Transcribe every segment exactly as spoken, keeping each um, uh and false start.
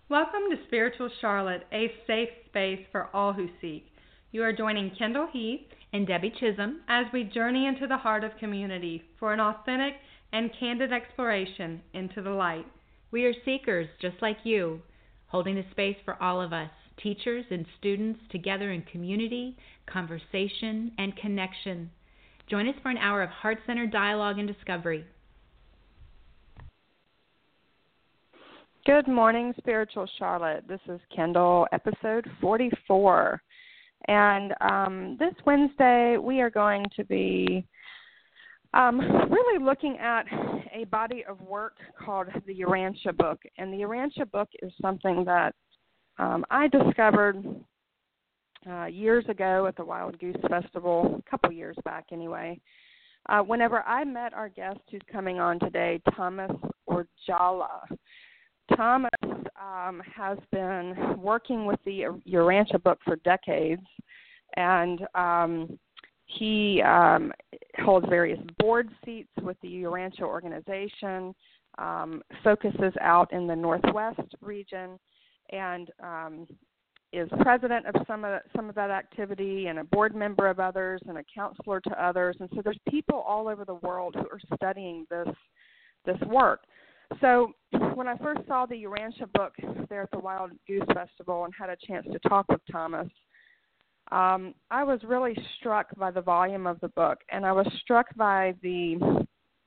Welcome to Spiritual Charlotte, a safe space for all who seek. You are joining Kendall Heath and Debbie Chisholm as we journey into the heart of community for an authentic and candid exploration into the light. We are seekers just like you, holding a space for all of us, teachers and students, together in community, conversation, and connection. Join us for an hour of heart-centered dialogue and discovery. Good morning, Spiritual Charlotte. This is Kendall, episode forty-four. And um, this Wednesday, we are going to be um, really looking at a body of work called the Urantia Book. And the Urantia Book is something that um, I discovered uh, years ago at the Wild Goose Festival, a couple years back anyway. Uh, whenever I met our guest who's coming on today, Thomas Orjala. Thomas um, has been working with the Urantia Book for decades, and um, he um, holds various board seats with the Urantia organization, um, focuses out in the Northwest region, and um, is president of some of some of that activity, and a board member of others, and a counselor to others. And so there's people all over the world who are studying this this work. So when I first saw the Urantia Book there at the Wild Goose Festival and had a chance to talk with Thomas, um, I was really struck by the volume of the book, and I was struck by the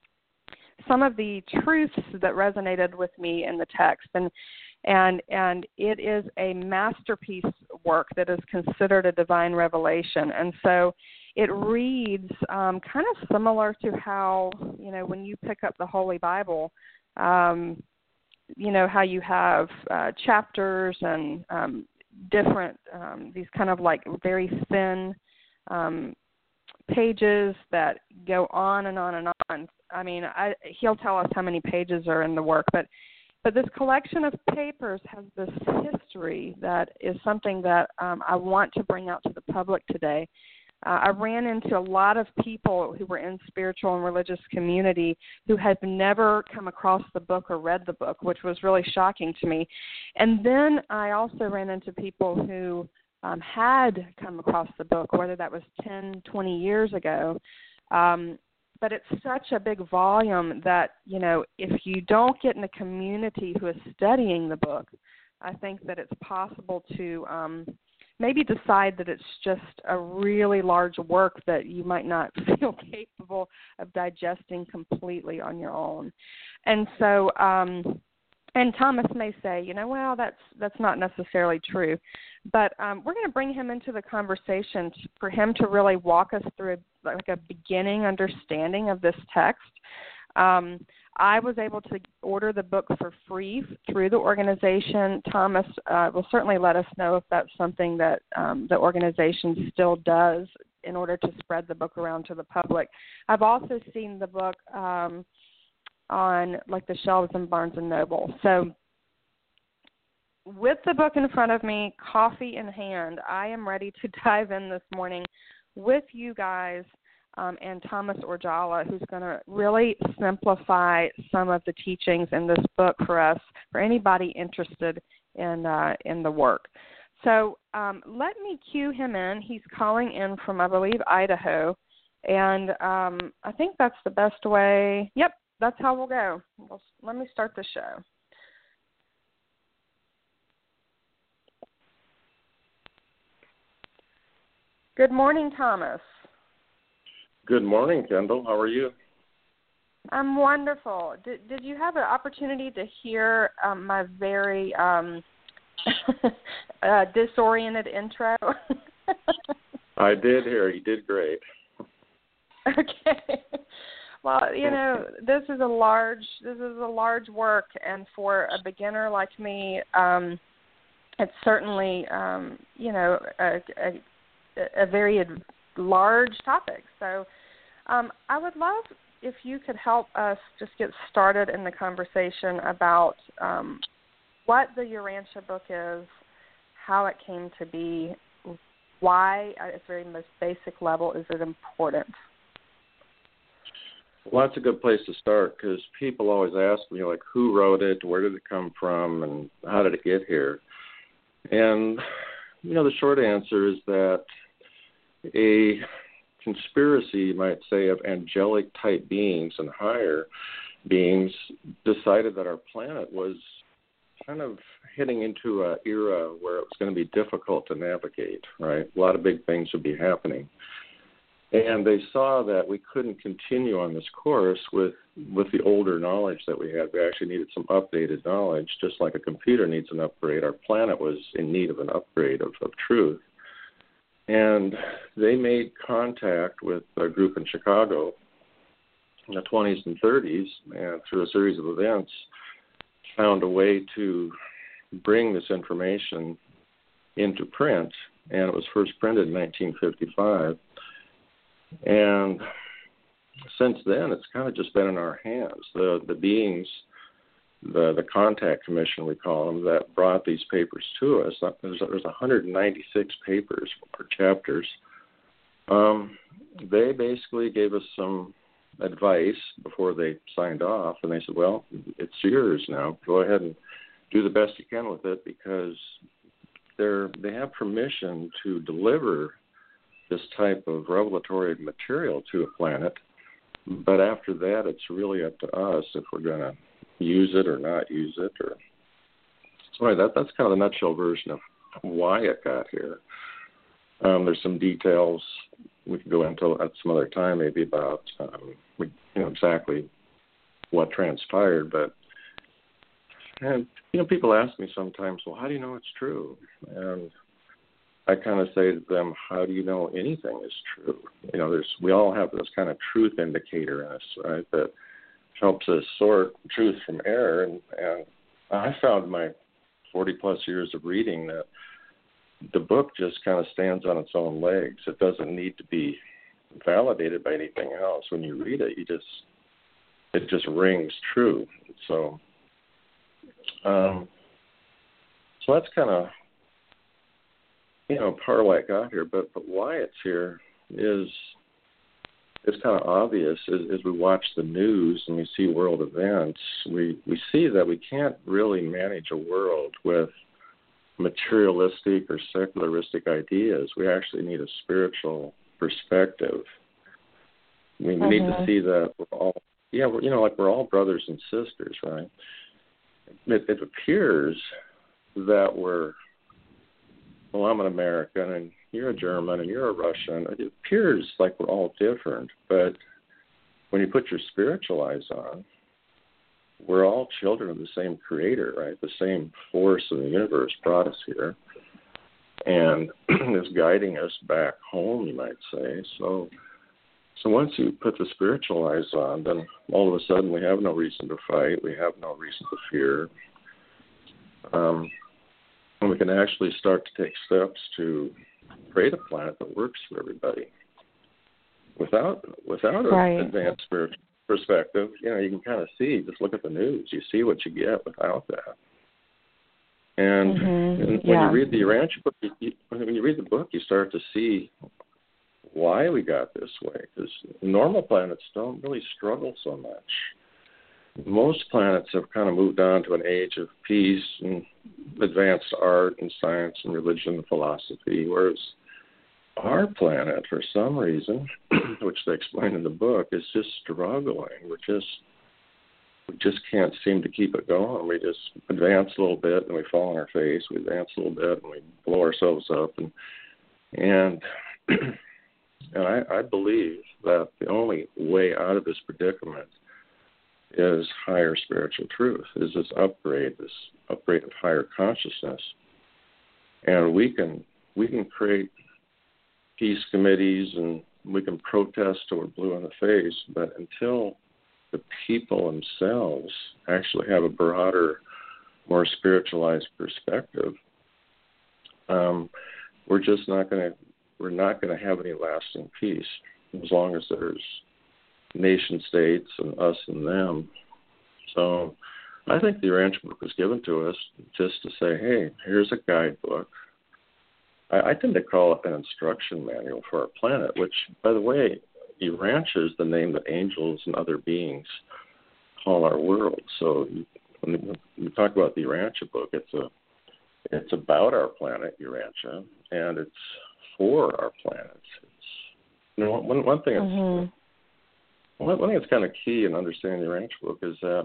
some of the truths that resonated with me in the text. And and and it is a masterpiece work that is considered a divine revelation. And so it reads um, kind of similar to how, you know, when you pick up the Holy Bible, Um, you know, how you have uh, chapters and um, different, um, these kind of like very thin um, pages that go on and on and on. I mean, I, he'll tell us how many pages are in the work, but but this collection of papers has this history that is something that um, I want to bring out to the public today. Uh, I ran into a lot of people who were in spiritual and religious community who had never come across the book or read the book, which was really shocking to me. And then I also ran into people who um, had come across the book, whether that was ten, twenty years ago. Um, but it's such a big volume that, you know, if you don't get in a community who is studying the book, I think that it's possible to um, maybe decide that it's just a really large work that you might not feel capable of digesting completely on your own. And so, um, and Thomas may say, you know, well, that's that's not necessarily true. But um, we're going to bring him into the conversation to, for him to really walk us through like a beginning understanding of this text. Um, I was able to order the book for free through the organization. Thomas uh, will certainly let us know if that's something that um, the organization still does in order to spread the book around to the public. I've also seen the book um, on like the shelves in Barnes and Noble. So with the book in front of me, coffee in hand, I am ready to dive in this morning with you guys Um, and Thomas Orjala, who's going to really simplify some of the teachings in this book for us, for anybody interested in uh, in the work. So um, let me cue him in. He's calling in from, I believe, Idaho, and um, I think that's the best way. Yep, that's how we'll go. We'll, let me start the show. Good morning, Thomas. Good morning, Kendall. How are you? I'm wonderful. Did, did you have an opportunity to hear um, my very um, uh, disoriented intro? I did hear. You did great. Okay. Well, you know, this is a large this is a large work, and for a beginner like me, um, it's certainly um, you know a, a, a very large topic. So um, I would love if you could help us just get started in the conversation about um, what the Urantia Book is, how it came to be, why, at its very most basic level, is it important? Well, that's a good place to start because people always ask me, like, who wrote it, where did it come from, and how did it get here? And, you know, the short answer is that a conspiracy, you might say, of angelic-type beings and higher beings decided that our planet was kind of heading into an era where it was going to be difficult to navigate, right? A lot of big things would be happening. And they saw that we couldn't continue on this course with, with the older knowledge that we had. We actually needed some updated knowledge, just like a computer needs an upgrade. Our planet was in need of an upgrade of, of truth. And they made contact with a group in Chicago in the twenties and thirties, and through a series of events, found a way to bring this information into print. And it was first printed in nineteen fifty-five. And since then, it's kind of just been in our hands. The the beings, the the contact commission, we call them, that brought these papers to us. There's, there's one hundred ninety-six papers or chapters. Um, they basically gave us some advice before they signed off, and they said, well, it's yours now. Go ahead and do the best you can with it, because they're they have permission to deliver this type of revelatory material to a planet, but after that, it's really up to us if we're going to use it or not use it. Or so anyway, that that's kind of the nutshell version of why it got here. Um, there's some details we could go into at some other time, maybe about um, you know exactly what transpired. But and you know, people ask me sometimes, well, how do you know it's true? And I kind of say to them, how do you know anything is true? You know, there's we all have this kind of truth indicator in us, right, that helps us sort truth from error. And, and I found in my forty-plus years of reading that the book just kind of stands on its own legs. It doesn't need to be validated by anything else. When you read it, you just it just rings true. So, um, so that's kind of you know, part of why it got here, but, but why it's here is is kind of obvious. As, as we watch the news and we see world events, we, we see that we can't really manage a world with materialistic or secularistic ideas. We actually need a spiritual perspective. I mean, we mm-hmm. need to see that we're all, yeah, we're, you know, like we're all brothers and sisters, right? It, it appears that we're well, I'm an American, and you're a German, and you're a Russian. It appears like we're all different, but when you put your spiritual eyes on, we're all children of the same creator, right? The same force in the universe brought us here and is guiding us back home, you might say. So so once you put the spiritual eyes on, then all of a sudden we have no reason to fight. We have no reason to fear. Um And we can actually start to take steps to create a planet that works for everybody. Without without an right. advanced spiritual perspective, you know, you can kind of see, just look at the news, you see what you get without that. And, mm-hmm. and when yeah. you read the Urantia book, you, when you read the book, you start to see why we got this way, because normal planets don't really struggle so much. Most planets have kind of moved on to an age of peace and advanced art and science and religion and philosophy, whereas our planet, for some reason, which they explain in the book, is just struggling. We're just we just can't seem to keep it going. We just advance a little bit and we fall on our face. We advance a little bit and we blow ourselves up. And and and I, I believe that the only way out of this predicament is higher spiritual truth, is this upgrade, this upgrade of higher consciousness. And we can we can create peace committees and we can protest till we're blue in the face, but until the people themselves actually have a broader, more spiritualized perspective, um, we're just not going to we're not going to have any lasting peace as long as there's nation states and us and them. So I think the Urantia book was given to us just to say, hey, here's a guidebook. I, I tend to call it an instruction manual for our planet, which, by the way, Urantia is the name that angels and other beings call our world. So when we talk about the Urantia book, it's a it's about our planet Urantia, and it's for our planets. It's, you know, one one thing mm-hmm. that's one, one thing that's kind of key in understanding the Urantia book is that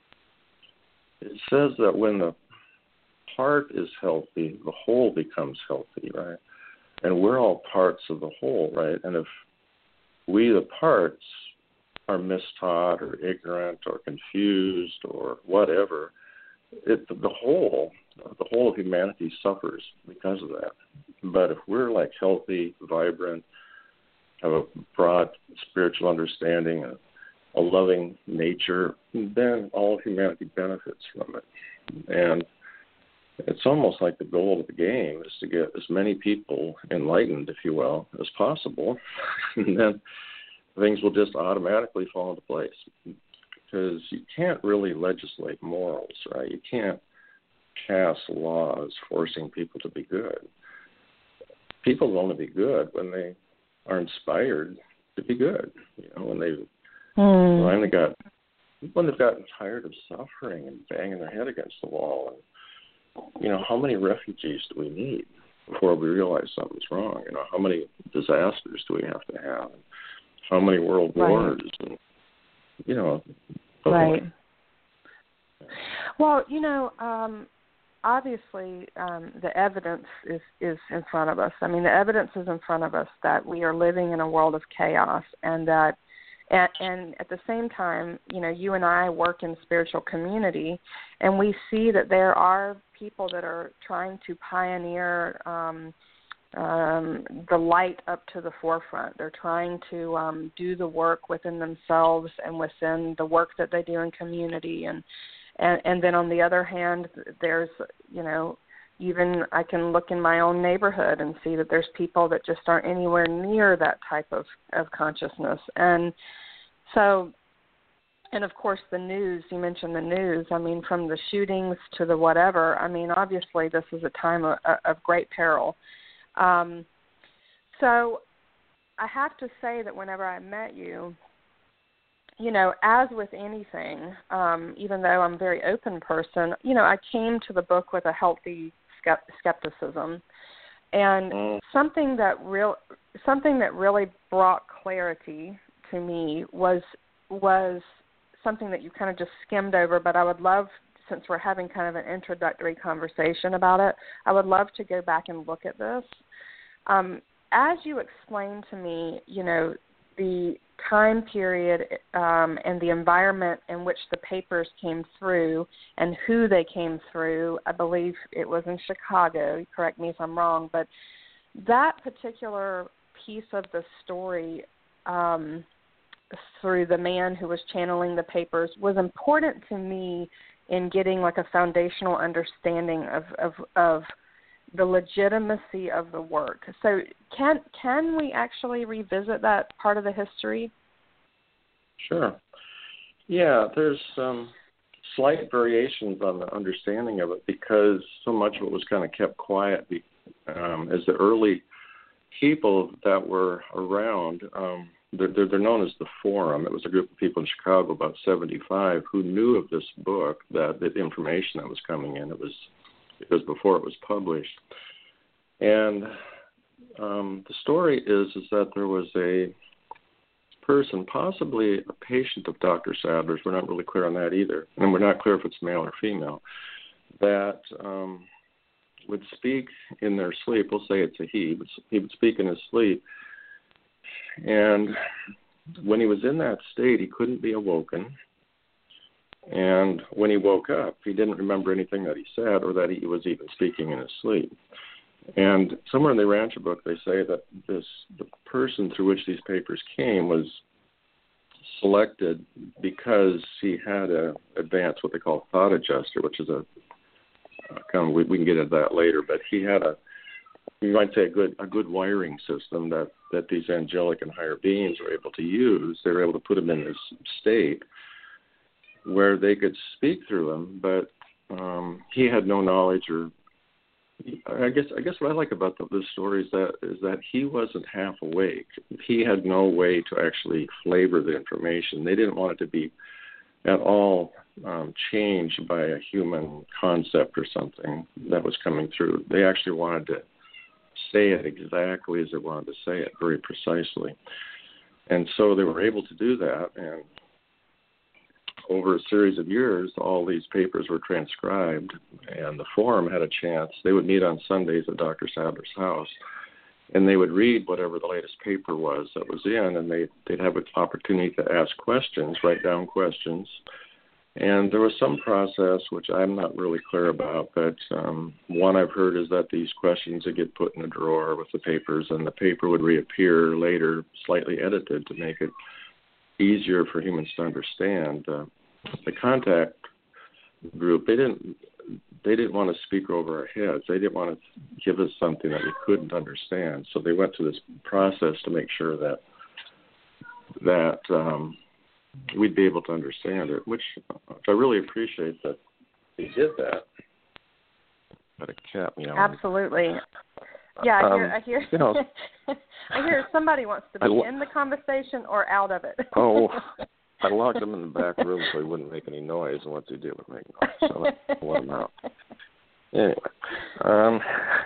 it says that when the part is healthy, the whole becomes healthy, right? And we're all parts of the whole, right? And if we, the parts, are mistaught or ignorant or confused or whatever, it, the whole, the whole of humanity suffers because of that. But if we're like healthy, vibrant, have a broad spiritual understanding, a, a loving nature, then all of humanity benefits from it. And it's almost like the goal of the game is to get as many people enlightened, if you will, as possible, and then things will just automatically fall into place. Because you can't really legislate morals, right? You can't pass laws forcing people to be good. People will only be good when they are inspired to be good. You know, when they've mm. finally got, when they've gotten tired of suffering and banging their head against the wall. And, you know, how many refugees do we need before we realize something's wrong? You know, how many disasters do we have to have? How many world right. wars? And, you know. Right. Well, you know, um, obviously um, the evidence is, is in front of us. I mean, the evidence is in front of us that we are living in a world of chaos, and that, and, and at the same time, you know, you and I work in spiritual community, and we see that there are people that are trying to pioneer um, um, the light up to the forefront. They're trying to um, do the work within themselves and within the work that they do in community. And, and, and then on the other hand, there's, you know, even I can look in my own neighborhood and see that there's people that just aren't anywhere near that type of, of consciousness. And so, and of course the news, you mentioned the news, I mean, from the shootings to the whatever, I mean, obviously this is a time of, of great peril. Um, so I have to say that whenever I met you, you know, as with anything, um, even though I'm a very open person, you know, I came to the book with a healthy skepticism, and mm. something that real something that really brought clarity to me was was something that you kind of just skimmed over, but I would love, since we're having kind of an introductory conversation about it, I would love to go back and look at this. Um, as you explained to me, you know, the time period um, and the environment in which the papers came through and who they came through, I believe it was in Chicago, correct me if I'm wrong, but that particular piece of the story um, through the man who was channeling the papers was important to me in getting like a foundational understanding of, of, of the legitimacy of the work. So can can we actually revisit that part of the history? Sure. Yeah, there's um, slight variations on the understanding of it because so much of it was kind of kept quiet um, as the early people that were around, um, they're, they're known as the Forum. It was a group of people in Chicago, about seventy-five, who knew of this book, that the information that was coming in. It was It was before it was published. And um, the story is is that there was a person, possibly a patient of Doctor Sadler's, we're not really clear on that either, and we're not clear if it's male or female, that um, would speak in their sleep. We'll say it's a he, but he would speak in his sleep. And when he was in that state, he couldn't be awoken. And when he woke up, he didn't remember anything that he said or that he was even speaking in his sleep. And somewhere in the Urantia book, they say that this the person through which these papers came was selected because he had a advanced what they call thought adjuster, which is a uh, kind of, we, we can get into that later. But he had a, you might say, a good a good wiring system that that these angelic and higher beings were able to use. They were able to put him in this state where they could speak through him, but um, he had no knowledge or I guess I guess what I like about the, this story is that is that he wasn't half awake. He had no way to actually flavor the information. They didn't want it to be at all um, changed by a human concept or something that was coming through. They actually wanted to say it exactly as they wanted to say it, very precisely. And so they were able to do that, and over a series of years, all these papers were transcribed, and the forum had a chance. They would meet on Sundays at Doctor Sadler's house, and they would read whatever the latest paper was that was in, and they, they'd have an opportunity to ask questions, write down questions. And there was some process, which I'm not really clear about, but um, one I've heard is that these questions would get put in a drawer with the papers, and the paper would reappear later, slightly edited to make it easier for humans to understand. Uh, the contact group, they didn't they didn't want to speak over our heads. They didn't want to give us something that we couldn't understand. So they went through this process to make sure that that um, we'd be able to understand it, which I really appreciate that they did that. Got a cat meowing. Absolutely. Yeah, I hear. Um, I hear. You know, I hear somebody wants to be lo- in the conversation or out of it. oh, I locked him in the back room so he wouldn't make any noise, and once he did, would make noise. So I let him out. Anyway, um,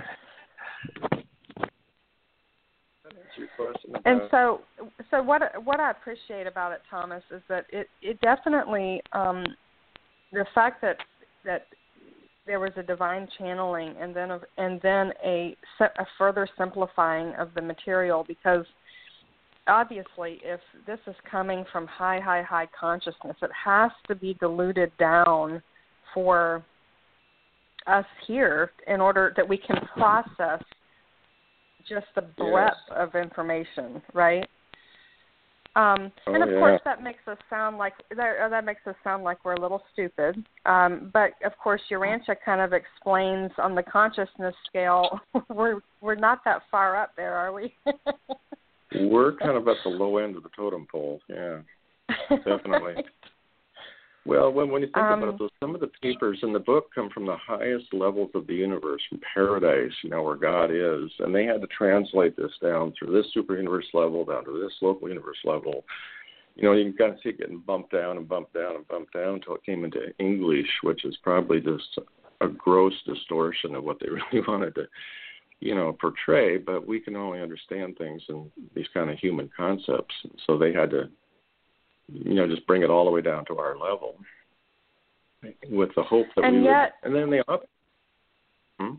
that answer your question about... And so, so what what I appreciate about it, Thomas, is that it it definitely um, the fact that that. there was a divine channeling and then a, and then a, a further simplifying of the material, because obviously if this is coming from high, high, high consciousness, it has to be diluted down for us here in order that we can process just the breadth yes. of information, right? Um, oh, and of yeah. course, that makes us sound like that, that makes us sound like we're a little stupid. Um, but of course, Urantia kind of explains on the consciousness scale, we're we're not that far up there, are we? We're kind of at the low end of the totem pole. Yeah, definitely. Right. Well, when when you think um, about it, though, some of the papers in the book come from the highest levels of the universe, from paradise, you know, where God is, and they had to translate this down through this super universe level, down to this local universe level. You know, you can see it getting bumped down and bumped down and bumped down until it came into English, which is probably just a gross distortion of what they really wanted to, you know, portray. But we can only understand things in these kind of human concepts, so they had to, you know, just bring it all the way down to our level with the hope that and we yet, would, and then they up. Hmm?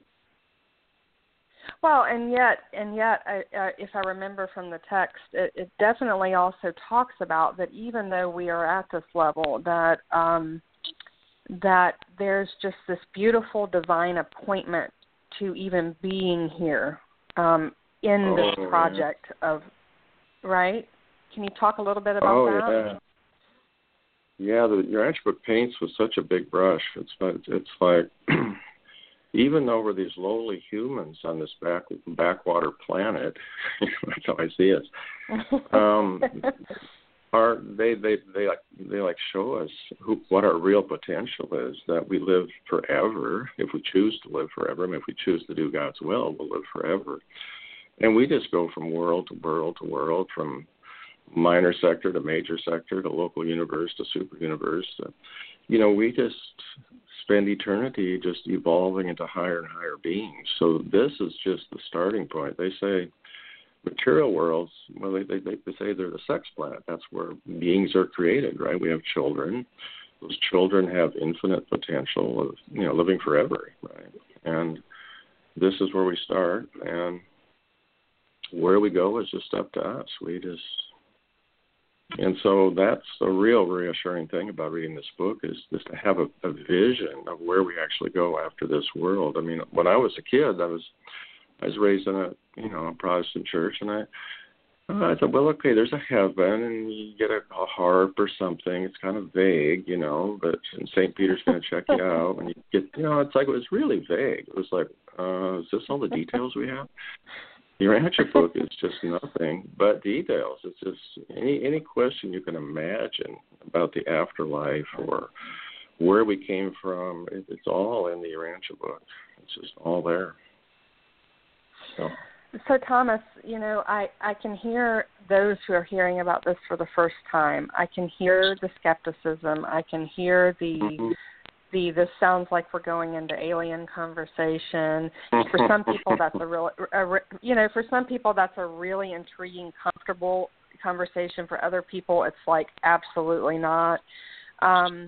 Well, and yet, and yet, I, uh, if I remember from the text, it, it definitely also talks about that even though we are at this level, that um, that there's just this beautiful divine appointment to even being here um, in oh, this project yeah. of, right? Can you talk a little bit about oh, that? yeah. Yeah, the, your Urantia book paints with such a big brush. It's it's like, even though we're these lowly humans on this back backwater planet, that's how I see us. Um, our they they they like they like show us who, what our real potential is. That we live forever if we choose to live forever. I mean, if we choose to do God's will, we'll live forever. And we just go from world to world to world, from minor sector to major sector to local universe to super universe. To, you know, we just spend eternity just evolving into higher and higher beings. So this is just the starting point. They say material worlds, well, they, they, they say they're the sex planet. That's where beings are created, right? We have children. Those children have infinite potential of, you know, living forever, right? And this is where we start, and where we go is just up to us. We just... And so that's a real reassuring thing about reading this book, is just to have a, a vision of where we actually go after this world. I mean, when I was a kid, I was I was raised in a you know a Protestant church, and I I thought, well, okay, there's a heaven, and you get a, a harp or something. It's kind of vague, you know, but and Saint Peter's going to check you out, and you get, you know, it's like it was really vague. It was like, uh, is this all the details we have? The Urantia book is just nothing but details. It's just any any question you can imagine about the afterlife, or where we came from, it, it's all in the Urantia book. It's just all there. So. So, Thomas, you know, I, I can hear those who are hearing about this for the first time. I can hear the skepticism. I can hear the, mm-hmm. the this sounds like we're going into alien conversation. For some people, that's a real, a, you know, for some people, that's a really intriguing, comfortable conversation. For other people, it's like absolutely not. Um,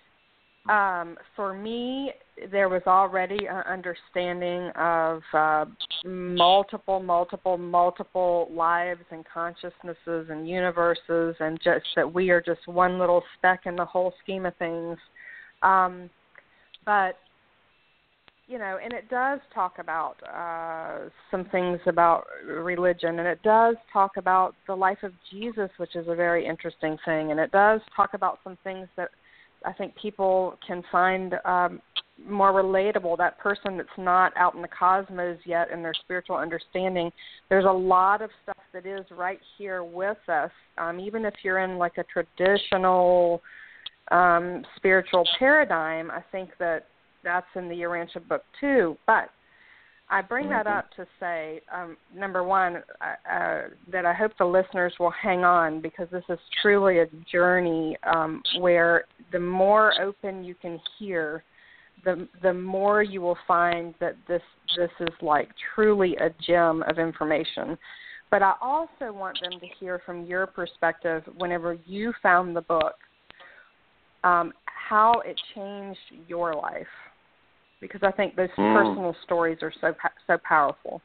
um, for me, there was already an understanding of uh, multiple, multiple, multiple lives and consciousnesses and universes, and just that we are just one little speck in the whole scheme of things. Um, but, you know, and it does talk about uh, some things about religion, and it does talk about the life of Jesus, which is a very interesting thing, and it does talk about some things that I think people can find um, more relatable, that person that's not out in the cosmos yet in their spiritual understanding. There's a lot of stuff that is right here with us, um, even if you're in like a traditional um, spiritual paradigm. I think that that's in the Urantia book too. But I bring that up to say, um, number one, uh, that I hope the listeners will hang on, because this is truly a journey um, where the more open you can hear, the the more you will find that this this is like truly a gem of information. But I also want them to hear from your perspective, whenever you found the book, um, how it changed your life. Because I think those mm. personal stories are so so powerful.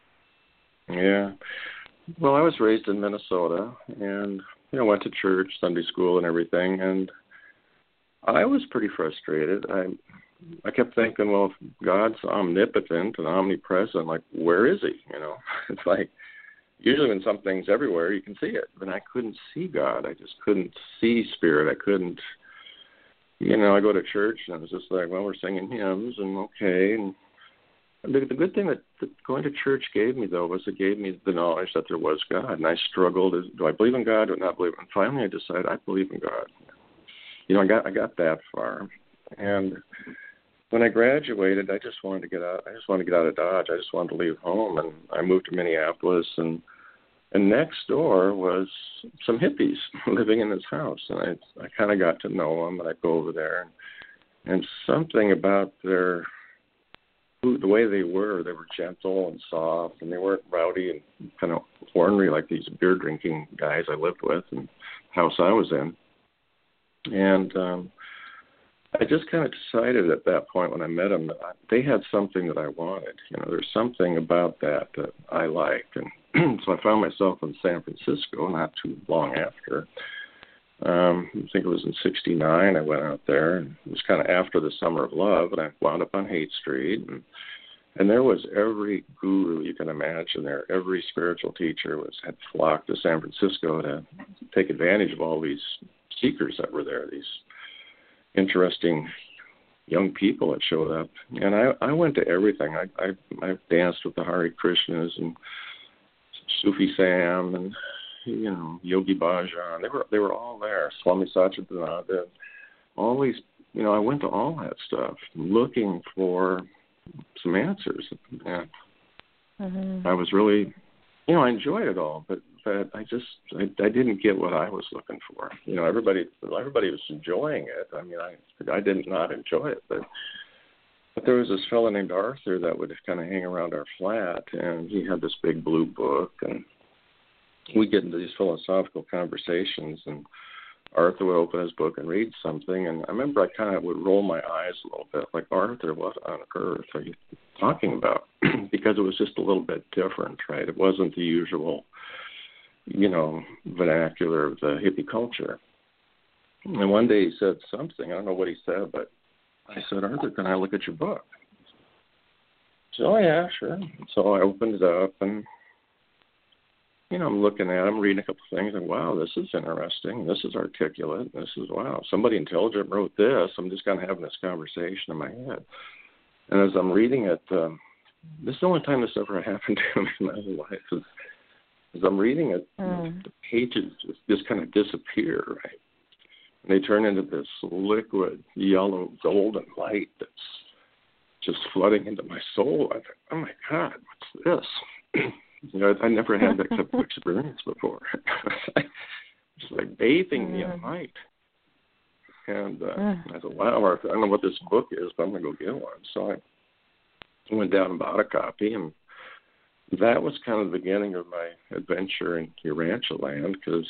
Yeah. Well, I was raised in Minnesota, and you know, went to church, Sunday school, and everything, and I was pretty frustrated. I I kept thinking, well, if God's omnipotent and omnipresent, like, where is he? You know, it's like usually when something's everywhere, you can see it, but I couldn't see God. I just couldn't see spirit. I couldn't. You know, I go to church, and it was just like, well, we're singing hymns, and okay. And the, the good thing that, that going to church gave me, though, was it gave me the knowledge that there was God. And I struggled. Do I believe in God or not believe? And finally, I decided I believe in God. You know, I got I got that far. And when I graduated, I just wanted to get out. I just wanted to get out of Dodge. I just wanted to leave home, and I moved to Minneapolis, and And next door was some hippies living in this house, and I I kind of got to know them, and I'd go over there, and, and something about their, the way they were, they were gentle and soft, and they weren't rowdy and kind of ornery like these beer-drinking guys I lived with and the house I was in. And um, I just kind of decided at that point when I met them that I, they had something that I wanted. You know, there's something about that that I liked, and so I found myself in San Francisco not too long after. Um, I think it was in sixty-nine I went out there, and it was kind of after the Summer of Love, and I wound up on Haight Street, and, and there was every guru you can imagine there. Every spiritual teacher was had flocked to San Francisco to take advantage of all these seekers that were there, these interesting young people that showed up. And I, I went to everything. I, I, I danced with the Hare Krishnas and Sufi Sam and, you know, Yogi Bhajan. They were they were all there. Swami Satchidananda. All these, you know, I went to all that stuff looking for some answers. And mm-hmm. I was really, you know, I enjoyed it all, but but I just I, I didn't get what I was looking for. You know, everybody everybody was enjoying it. I mean, I I did not enjoy it, but. But there was this fellow named Arthur that would kind of hang around our flat, and he had this big blue book, and we'd get into these philosophical conversations, and Arthur would open his book and read something, and I remember I kind of would roll my eyes a little bit, like, Arthur, what on earth are you talking about? Because it was just a little bit different, right? It wasn't the usual, you know, vernacular of the hippie culture. And one day he said something, I don't know what he said, but I said, Arthur, can I look at your book? He said, oh, yeah, sure. So I opened it up, and, you know, I'm looking at it, I'm reading a couple of things, and wow, this is interesting. This is articulate. This is, wow, somebody intelligent wrote this. I'm just kind of having this conversation in my head. And as I'm reading it, um, this is the only time this ever happened to me in my whole life. Is, as I'm reading it, mm. the pages just, just kind of disappear, right? And they turn into this liquid, yellow, golden light that's just flooding into my soul. I thought, oh, my God, what's this? You know, I never had that type of experience before. It's like bathing me in light. And uh, I thought, wow, I don't know what this book is, but I'm going to go get one. So I went down and bought a copy, and that was kind of the beginning of my adventure in Urantia land, because,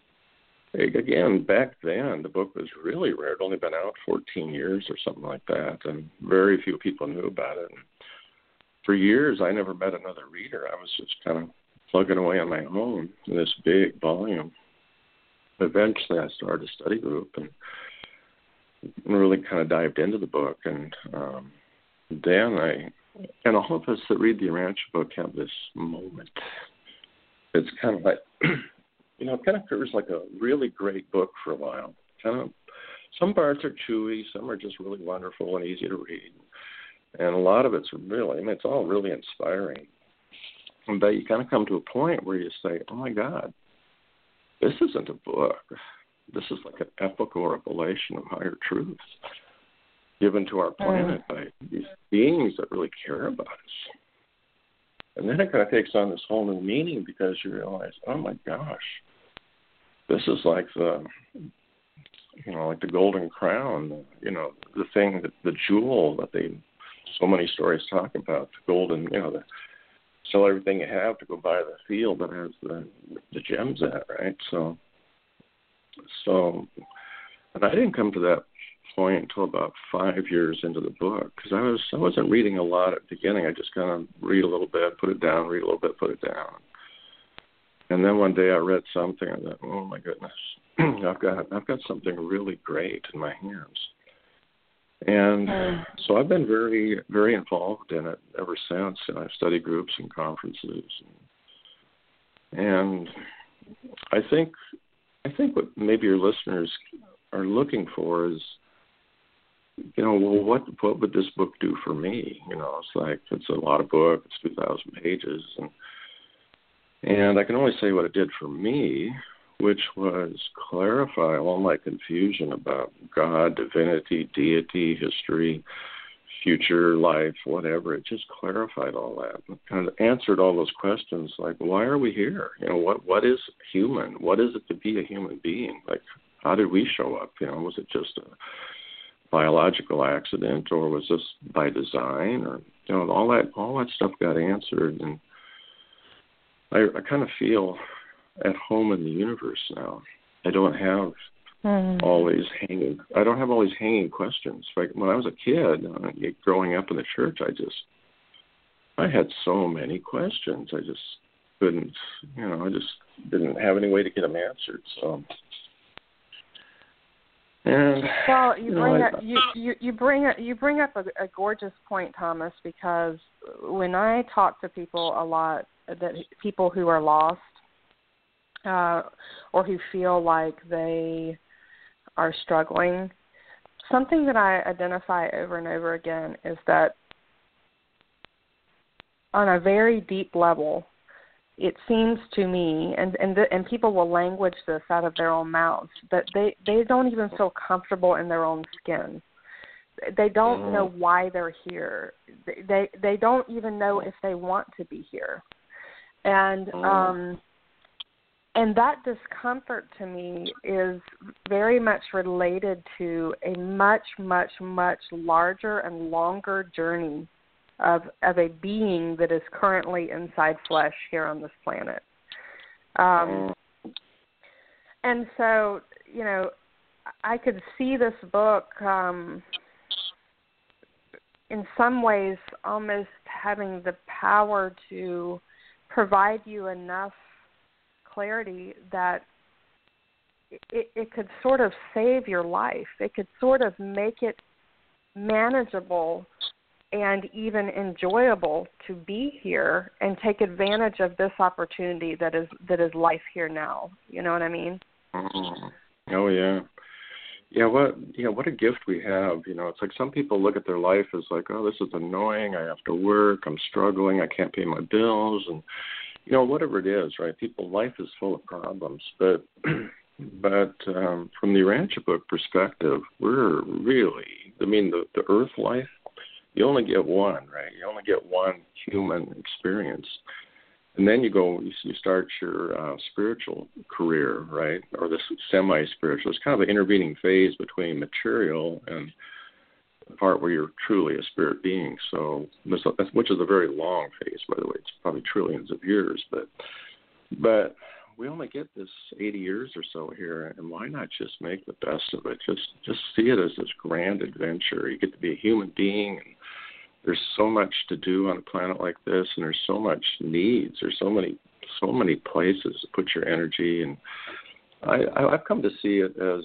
again, back then, the book was really rare. It had only been out fourteen years or something like that, and very few people knew about it. And for years, I never met another reader. I was just kind of plugging away on my own in this big volume. Eventually, I started a study group and really kind of dived into the book. And um, then I, and all of us that read the Urantia book have this moment. It's kind of like, you know, it kind of occurs like a really great book for a while. Kind of, some parts are chewy, some are just really wonderful and easy to read. And a lot of it's really, I mean, it's all really inspiring. But you kind of come to a point where you say, oh, my God, this isn't a book. This is like an epical revelation of higher truths given to our planet mm. by these beings that really care about us. And then it kind of takes on this whole new meaning, because you realize, oh, my gosh, this is like the, you know, like the golden crown, you know, the thing, that, the jewel that they, so many stories talk about, the golden, you know, the, sell everything you have to go buy the field that has the the gems in it, right? So, so, and I didn't come to that point until about five years into the book, because I was I wasn't reading a lot at the beginning. I just kind of read a little bit, put it down, read a little bit, put it down, and then one day I read something and I thought, oh my goodness, I've got I've got something really great in my hands. And so I've been very, very involved in it ever since. And I've studied groups and conferences. And, and I think I think what maybe your listeners are looking for is, you know, well, what what would this book do for me? You know, it's like, it's a lot of book. It's two thousand pages. And, and I can only say what it did for me, which was clarify all my confusion about God, divinity, deity, history, future life, whatever. It just clarified all that. It kind of answered all those questions, like, why are we here? You know, what what is human? What is it to be a human being? Like, how did we show up? You know, was it just a biological accident, or was this by design? Or, you know, all that all that stuff got answered, and I, I kind of feel at home in the universe now. I don't have mm. all these hanging. I don't have all these hanging questions. Like when I was a kid, uh, growing up in the church, I just, I had so many questions. I just couldn't, you know, I just didn't have any way to get them answered. So, and well, you, you bring know, up, I, you, you you bring up you bring up a, a gorgeous point, Thomas. Because when I talk to people a lot, that people who are lost, Uh, or who feel like they are struggling, something that I identify over and over again is that on a very deep level, it seems to me, and and, the, and people will language this out of their own mouths, that they, they don't even feel comfortable in their own skin. They don't mm. know why they're here. They, they they don't even know if they want to be here. And mm. um And that discomfort to me is very much related to a much, much, much larger and longer journey of of a being that is currently inside flesh here on this planet. Um, and so, you know, I could see this book um, in some ways almost having the power to provide you enough clarity that it, it could sort of save your life. It could sort of make it manageable and even enjoyable to be here and take advantage of this opportunity that is that is life here now. You know what I mean? Oh yeah. Yeah, what yeah, what a gift we have. You know, it's like some people look at their life as like, oh, this is annoying, I have to work, I'm struggling, I can't pay my bills, and you know, whatever it is, right? People, life is full of problems, but But um, from the Urantia book perspective, we're really, I mean, the, the earth life, you only get one, right? You only get one human experience. And then you go, you, you start your uh, spiritual career, right? Or this semi-spiritual. It's kind of an intervening phase between material and the part where you're truly a spirit being. So, which is a very long phase, by the way. It's probably trillions of years. But, but we only get this eighty years or so here, and why not just make the best of it? Just, just see it as this grand adventure. You get to be a human being, and there's so much to do on a planet like this, and there's so much needs. There's so many, so many places to put your energy. And I, I, I've come to see it as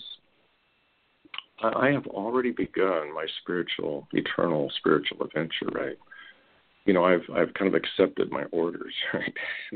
I have already begun my spiritual, eternal spiritual adventure. Right? You know, I've I've kind of accepted my orders. Right?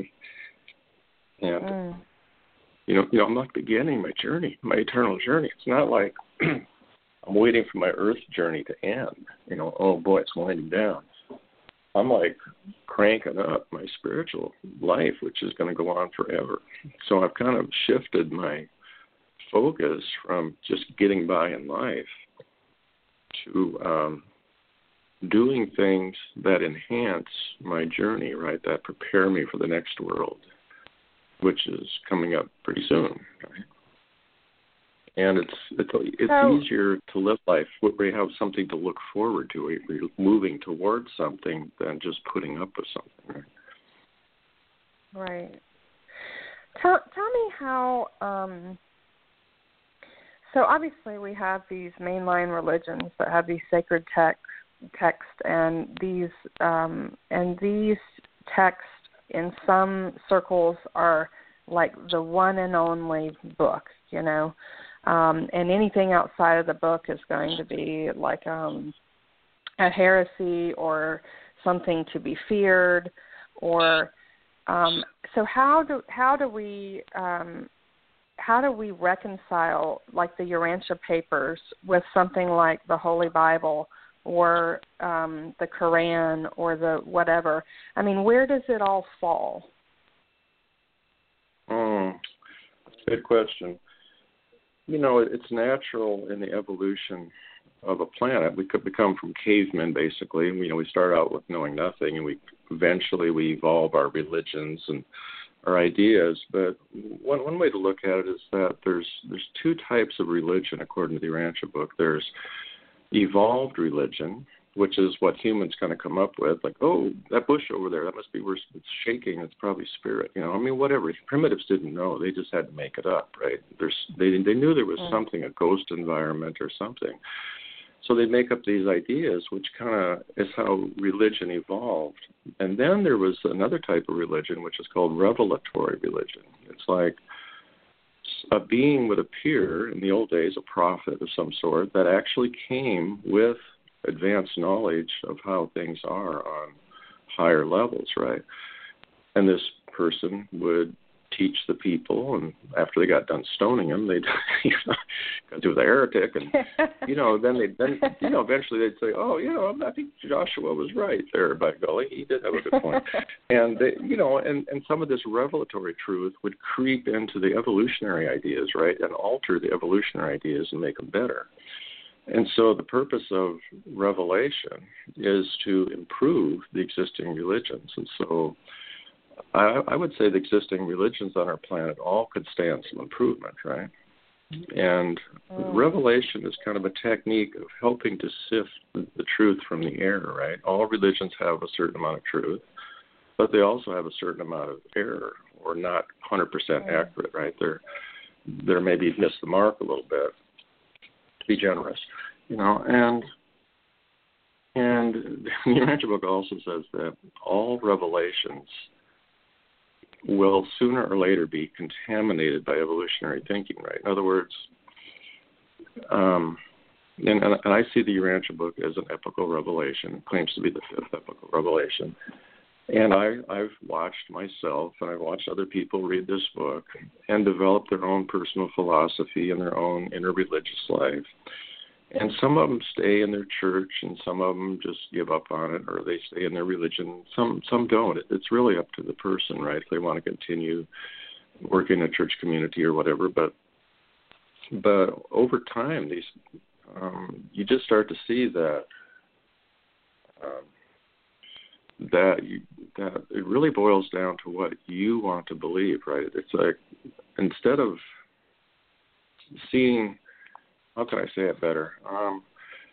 and mm. you know, you know, I'm not beginning my journey, my eternal journey. It's not like I'm waiting for my earth journey to end. You know, oh boy, it's winding down. I'm like cranking up my spiritual life, which is going to go on forever. So I've kind of shifted my focus from just getting by in life to um, doing things that enhance my journey, right, that prepare me for the next world, which is coming up pretty soon, right? And it's it's it's so, easier to live life where you have something to look forward to, where you're moving towards something than just putting up with something. Right. right. Tell tell me how. Um, so obviously we have these mainline religions that have these sacred texts, text, and these um, and these texts in some circles are like the one and only book, you know. Um, and anything outside of the book is going to be like um, a heresy or something to be feared. Or um, so, how do how do we um, how do we reconcile like the Urantia Papers with something like the Holy Bible or um, the Quran or the whatever? I mean, where does it all fall? Mm, good question. You know, it's natural in the evolution of a planet. We could become from cavemen, basically. You know, we start out with knowing nothing, and we eventually we evolve our religions and our ideas. But one one way to look at it is that there's there's two types of religion according to the Urantia book. There's evolved religion, which is what humans kind of come up with, like, oh, that bush over there, that must be where it's shaking. It's probably spirit. You know, I mean, whatever. Primitives didn't know. They just had to make it up, right? There's, they they knew there was mm. something, a ghost environment or something. So they make up these ideas, which kind of is how religion evolved. And then there was another type of religion, which is called revelatory religion. It's like a being would appear, in the old days, a prophet of some sort, that actually came with advanced knowledge of how things are on higher levels, right? And this person would teach the people, and after they got done stoning him, they'd you know, go do the heretic, and you know, then they then you know, eventually they'd say, oh, you know, I think Joshua was right there, by golly, he did have a good point. And they, you know, and and some of this revelatory truth would creep into the evolutionary ideas, right, and alter the evolutionary ideas and make them better. And so the purpose of revelation is to improve the existing religions. And so I, I would say the existing religions on our planet all could stand some improvement, right? And oh. revelation is kind of a technique of helping to sift the, the truth from the error, right? All religions have a certain amount of truth, but they also have a certain amount of error, or not one hundred percent oh. accurate, right? They're, they're maybe missed the mark a little bit, to be generous, you know. And and the Urantia book also says that all revelations will sooner or later be contaminated by evolutionary thinking, right? In other words, um, and, and I see the Urantia book as an epical revelation. It claims to be the fifth epical revelation. And I, I've watched myself and I've watched other people read this book and develop their own personal philosophy and their own inner religious life. And some of them stay in their church, and some of them just give up on it, or they stay in their religion. Some some don't. It, it's really up to the person, right? If they want to continue working in a church community or whatever. But but over time, these um, you just start to see that um, that you, that it really boils down to what you want to believe, right? It's like instead of seeing, how can I say it better? Um,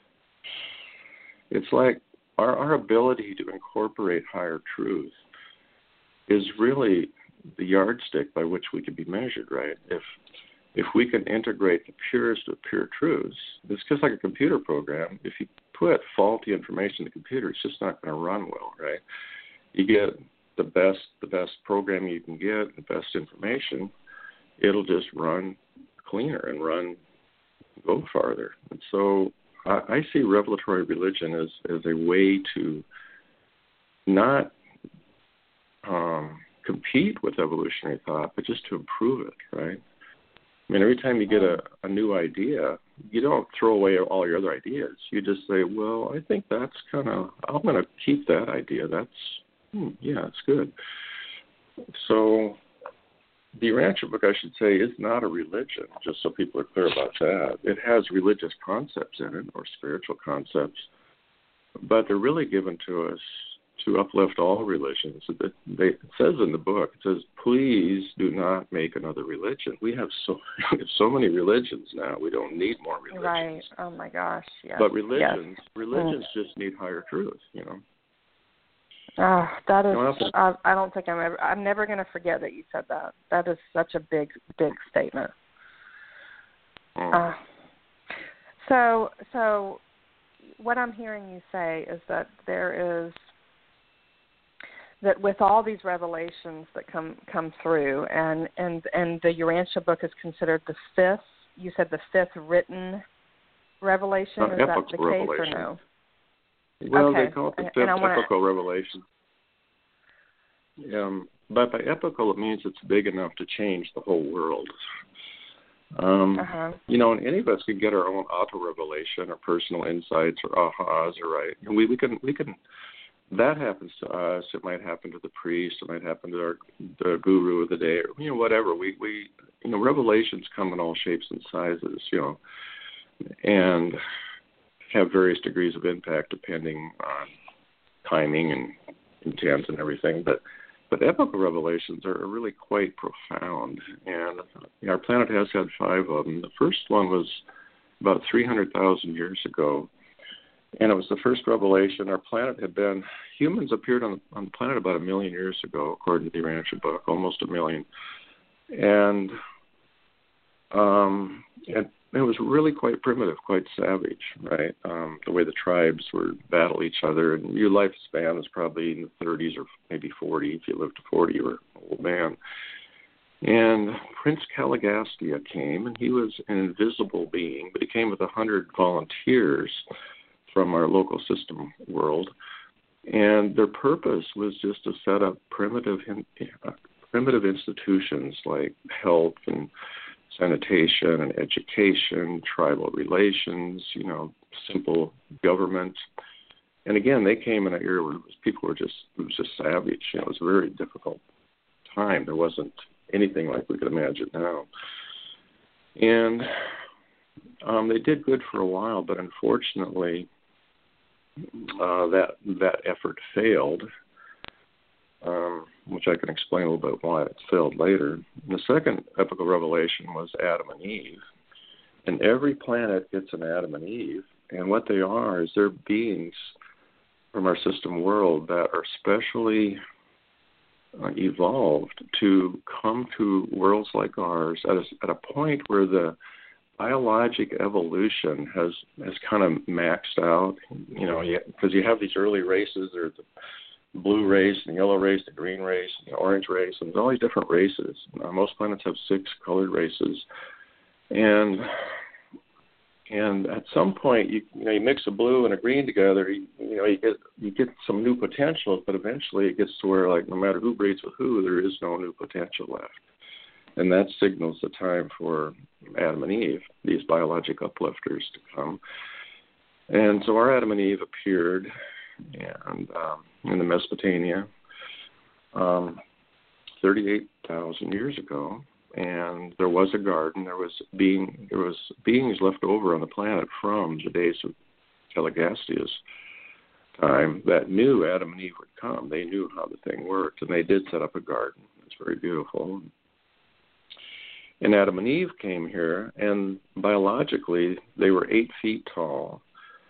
it's like our, our ability to incorporate higher truth is really the yardstick by which we can be measured, right? If if we can integrate the purest of pure truths, it's just like a computer program. If you put faulty information in the computer, it's just not going to run well, right? You get the best the best programming you can get, the best information, it'll just run cleaner and run go farther. And so I, I see revelatory religion as, as a way to not um, compete with evolutionary thought, but just to improve it, right? I mean, every time you get a, a new idea, you don't throw away all your other ideas. You just say, well, I think that's kind of, I'm going to keep that idea. That's, hmm, yeah, it's good. So the Urantia book, I should say, is not a religion, just so people are clear about that. It has religious concepts in it, or spiritual concepts, but they're really given to us to uplift all religions. It, they, it says in the book, it says, please do not make another religion. We have so we have so many religions now. We don't need more religions. Right. Oh, my gosh. Yes. But religions, yes. religions mm. just need higher truth, you know. Oh, that is, to, I, I don't think I'm ever, I'm never going to forget that you said that. That is such a big, big statement. Mm. Uh, so, so what I'm hearing you say is that there is, that with all these revelations that come come through, and, and, and the Urantia book is considered the fifth, you said the fifth written revelation, uh, is that the case revelation. or no? Well, okay. they call it the and, fifth and wanna... epical revelation. Um, but by epical, it means it's big enough to change the whole world. Um, uh-huh. You know, and any of us can get our own auto-revelation or personal insights or ahas, or right. And we, we can we can. That happens to us. It might happen to the priest. It might happen to our the guru of the day, or you know, whatever. We we you know, revelations come in all shapes and sizes, you know, and have various degrees of impact depending on timing and intent and everything. But but epical revelations are really quite profound, and you know, our planet has had five of them. The first one was about three hundred thousand years ago. And it was the first revelation. Our planet had been, humans appeared on the, on the planet about a million years ago, according to the Urantia book, almost a million. And um, it, it was really quite primitive, quite savage, right? Um, the way the tribes would battle each other. And your lifespan was probably in the thirties or maybe forty. If you lived to forty, you were an old man. And Prince Caligastia came, and he was an invisible being, but he came with a hundred volunteers from our local system world, and their purpose was just to set up primitive uh, primitive institutions like health and sanitation and education, tribal relations, you know, simple government. And again, they came in an era where people were just, it was just savage. You know, it was a very difficult time. There wasn't anything like we could imagine now. And um, they did good for a while, but unfortunately, Uh, that that effort failed, um, which I can explain a little bit why it failed later. And the second epical revelation was Adam and Eve. And every planet gets an Adam and Eve. And what they are is they're beings from our system world that are specially uh, evolved to come to worlds like ours at a, at a point where the biologic evolution has has kind of maxed out, you know, because you have these early races. There's the blue race, and the yellow race, the green race, and the orange race, and there's all these different races. Uh, most planets have six colored races, and and at some point, you you know, you mix a blue and a green together, you, you know, you get you get some new potentials, but eventually it gets to where, like, no matter who breeds with who, there is no new potential left. And that signals the time for Adam and Eve, these biologic uplifters, to come. And so our Adam and Eve appeared and um, in the Mesopotamia um, thirty-eight thousand years ago. and there was a garden. There was being there was beings left over on the planet from the days of Telegastia's time that knew Adam and Eve would come. They knew how the thing worked, and they did set up a garden. It's very beautiful. And Adam and Eve came here, and biologically they were eight feet tall,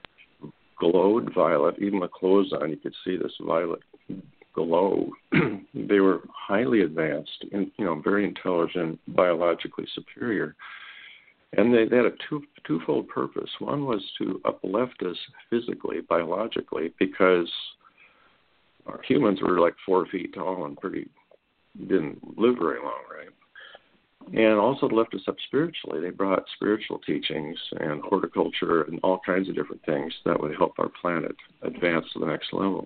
glowed violet. Even with clothes on, you could see this violet glow. They were highly advanced, and you know, very intelligent, biologically superior. And they, they had a two, twofold purpose. One was to uplift us physically, biologically, because our humans were like four feet tall and pretty didn't live very long, right? And also to lift us up spiritually. They brought spiritual teachings and horticulture and all kinds of different things that would help our planet advance to the next level.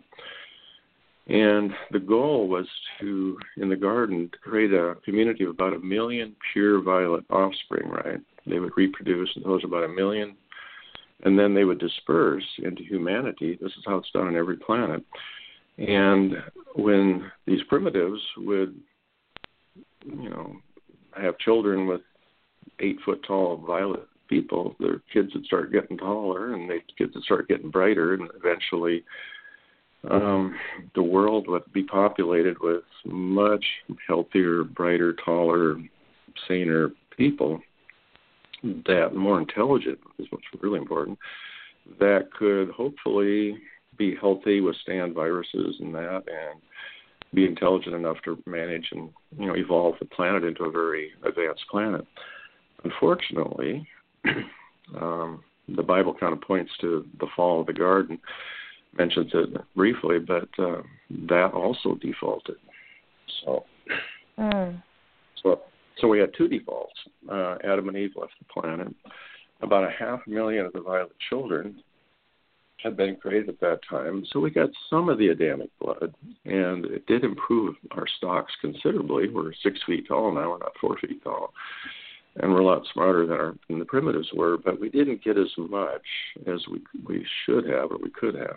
And the goal was to, in the garden, to create a community of about a million pure violet offspring, right? They would reproduce, and those are about a million. And then they would disperse into humanity. This is how it's done on every planet. And when these primitives would, you know, have children with eight-foot-tall violet people, their kids would start getting taller, and their kids would start getting brighter, and eventually um, the world would be populated with much healthier, brighter, taller, saner people, that more intelligent is what's really important, that could hopefully be healthy, withstand viruses and that, and be intelligent enough to manage and, you know, evolve the planet into a very advanced planet. Unfortunately, um, the Bible kind of points to the fall of the garden, mentions it briefly, but uh, that also defaulted. So, mm. so, so we had two defaults. Uh, Adam and Eve left the planet. About a half million of the violet children had been created at that time, so we got some of the Adamic blood, and it did improve our stocks considerably. We're six feet tall now, we're not four feet tall, and we're a lot smarter than, our, than the primitives were, but we didn't get as much as we we should have or we could have.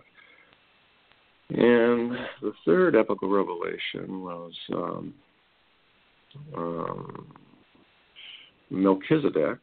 And the third epical revelation was um, um, Melchizedek.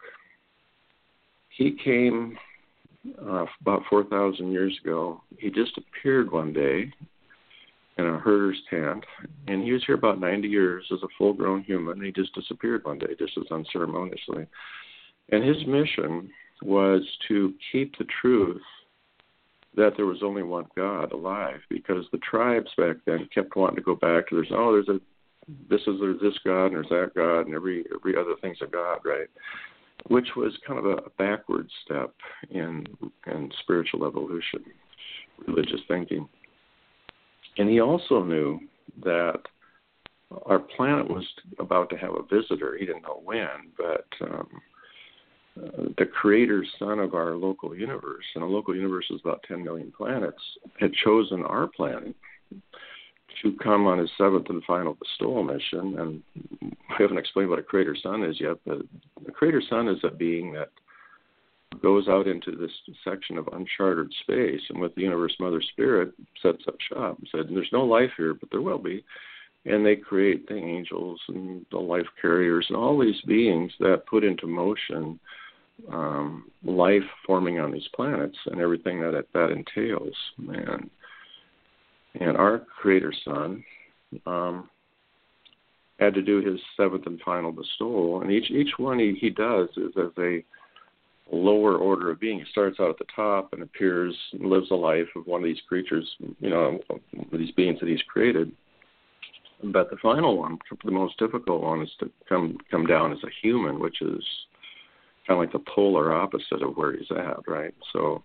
He came Uh, about four thousand years ago. He just appeared one day in a herder's tent, and he was here about ninety years as a full-grown human. He just disappeared one day, just as unceremoniously. And his mission was to keep the truth that there was only one God alive, because the tribes back then kept wanting to go back to, there's, oh, there's a, this is, there's this God, and there's that God, and every every other thing's a God, right? Which was kind of a backward step in in spiritual evolution, religious thinking. And he also knew that our planet was about to have a visitor. He didn't know when, but um, uh, the creator son of our local universe, and a local universe is about ten million planets, had chosen our planet to come on his seventh and final bestowal mission. And we haven't explained what a creator son is yet, but a creator son is a being that goes out into this section of uncharted space, and with the universe mother spirit sets up shop and said, there's no life here, but there will be. And they create the angels and the life carriers and all these beings that put into motion um, life forming on these planets and everything that that entails. And And our creator son um, had to do his seventh and final bestowal. And each each one he, he does is as a lower order of being. He starts out at the top and appears and lives a life of one of these creatures, you know, these beings that he's created. But the final one, the most difficult one, is to come come down as a human, which is kind of like the polar opposite of where he's at, right? So...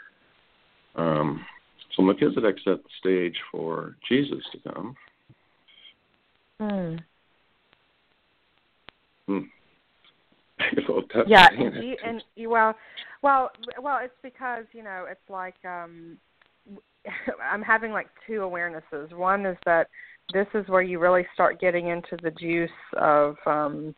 Um, So Melchizedek set the stage for Jesus to come. Hmm. Hmm. well, yeah, and, you, and you, well, well, well, it's because, you know, it's like um, I'm having like two awarenesses. One is that this is where you really start getting into the juice of, um,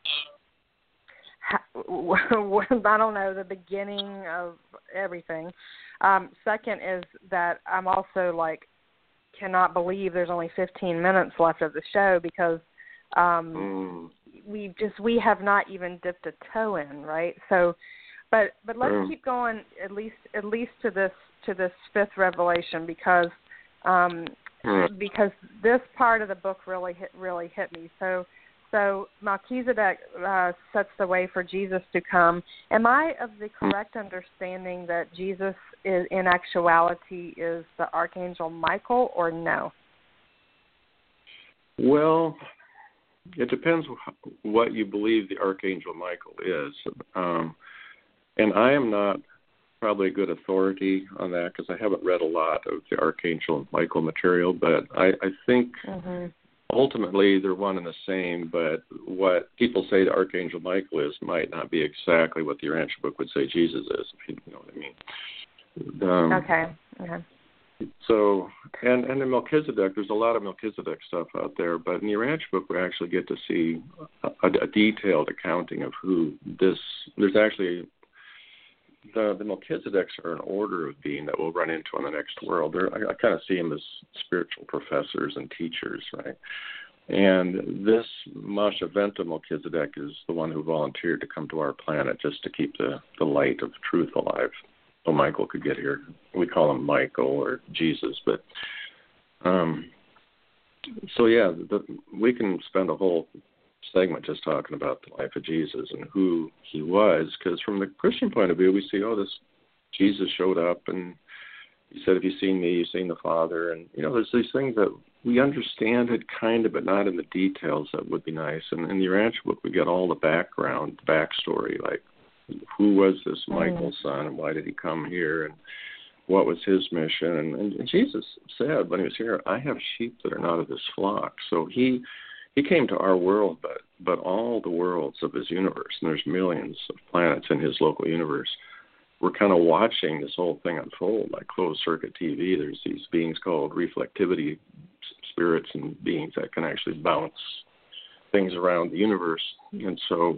I don't know, the beginning of everything. Um, second is that I'm also like cannot believe there's only fifteen minutes left of the show, because um, mm. we just we have not even dipped a toe in, right? So, but but let's Mm. keep going at least at least to this to this fifth revelation because um, Mm. because this part of the book really hit really hit me. So so Melchizedek uh, sets the way for Jesus to come. Am I of the correct understanding that Jesus is in actuality is the Archangel Michael or no? Well, it depends wh- what you believe the Archangel Michael is. Um, and I am not probably a good authority on that because I haven't read a lot of the Archangel Michael material, but I, I think Mm-hmm. ultimately they're one and the same, but what people say the Archangel Michael is might not be exactly what the Urantia book would say Jesus is, if you know what I mean. Um, Okay. Okay. So, and, and in Melchizedek, there's a lot of Melchizedek stuff out there, but in the Urantia book, we actually get to see a, a detailed accounting of who this, there's actually, the, the Melchizedeks are an order of being that we'll run into in the next world. They're, I, I kind of see them as spiritual professors and teachers, right? And this Mashaventa Melchizedek is the one who volunteered to come to our planet just to keep the, the light of truth alive. So Michael could get here. We call him Michael or Jesus, but um, so yeah, the, we can spend a whole segment just talking about the life of Jesus and who he was, because from the Christian point of view, we see, oh, this Jesus showed up and he said, "If you've seen me, you've seen the Father," and you know, there's these things that we understand it kind of, but not in the details that would be nice. And in the Urantia book, we get all the background, the backstory, like, who was this Michael's son and why did he come here and what was his mission? And, and, and Jesus said when he was here, I have sheep that are not of this flock. So he he came to our world, but, but all the worlds of his universe, and there's millions of planets in his local universe, we're kind of watching this whole thing unfold like closed-circuit T V. There's these beings called reflectivity spirits and beings that can actually bounce things around the universe. And so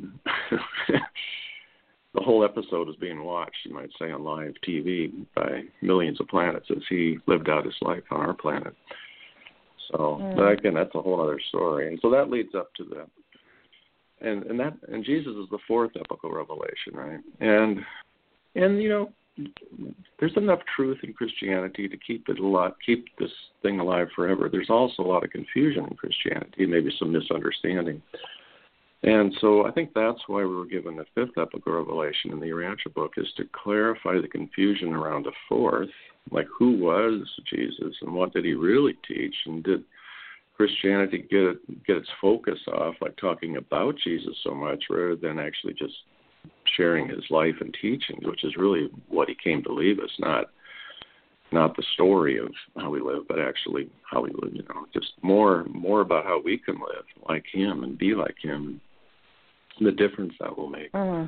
the whole episode is being watched, you might say, on live T V by millions of planets as he lived out his life on our planet. So, mm. but again, that's a whole other story. And so that leads up to the, and and that and Jesus is the fourth epical revelation, right? And and you know, there's enough truth in Christianity to keep it a lot, keep this thing alive forever. There's also a lot of confusion in Christianity, maybe some misunderstanding. And so I think that's why we were given the fifth epical revelation in the Urantia book, is to clarify the confusion around the fourth, like who was Jesus and what did he really teach, and did Christianity get it, get its focus off, like talking about Jesus so much rather than actually just sharing his life and teachings, which is really what he came to leave us, not not the story of how we live, but actually how we live, you know, just more more about how we can live like him and be like him, and the difference that will make. Mm.